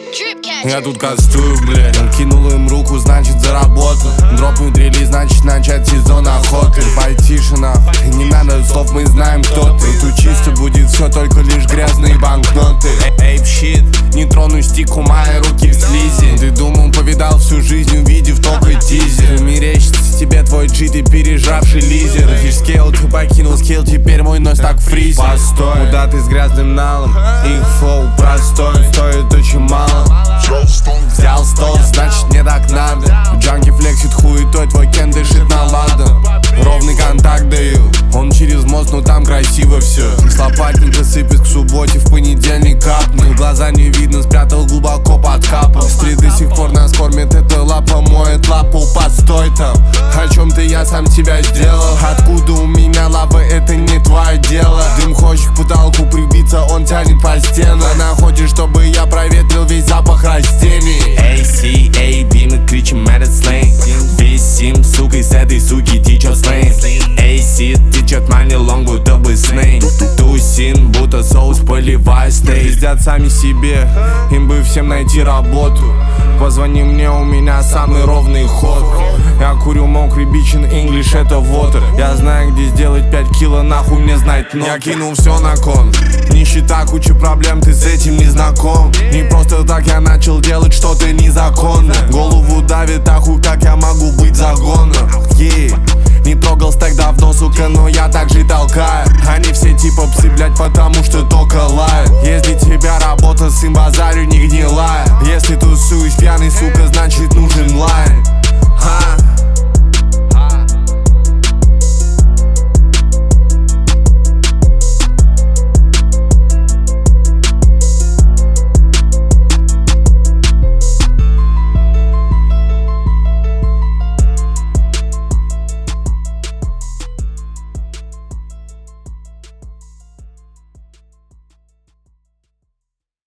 Я тут кастую, блядь. Он кинул им руку, значит заработал. Дропнуть релиз, значит начать сезон охоты. Потише нахуй, не надо слов, мы знаем кто ты. Тут чисто будет все, только лишь грязные банкноты. Эйп щит, не трону стику, мои руки в слизи. Ты думал, повидал всю жизнь, увидев только тизер. Мерещится тебе твой джит и пережавший лизер. Фишскейл, ты покинул скилл, теперь мой нос так фризер. Постой, куда ты с грязным налом? Их флоу простой, стоит очень мало. Взял стол, значит мне так надо. Джанки флексит хуетой, твой кен дышит на ладан. Ровный контакт даю, он через мост, но там красиво все. С лопатника сыпет к субботе, в понедельник капнул. Глаза не видно, спрятал глубоко под капом. Стрит до сих пор нас кормит, эта лапа моет лапу, постой там. О чем ты, я сам тебя сделал. Откуда у меня лава, это не твое дело. Дым хочет к потолку прибиться, он тянет по стенам. Она хочет, чтобы я проветрил весь запах растений. ACAB, мы кричим этот сленг. Висим, сука, с этой суки течет сленг. AC течет мани лонг, будто бы снейк. Тусин, будто соус, поливай стейк. Пиздят сами себе, им бы всем найти работу. Позвони мне, у меня самый ровный ход. Я курю мокрый бичин, English это water. Я знаю, где сделать 5 кило, нахуй мне знать ноты. Я кинул все на кон. Нищета, куча проблем, ты с этим не знаком. Не просто так я начал делать что-то незаконное. Голову давит, ахуй, как я могу быть загоном. Не трогал стек давно, сука, но я так же толкаю. Они все типа псы, блять, потому что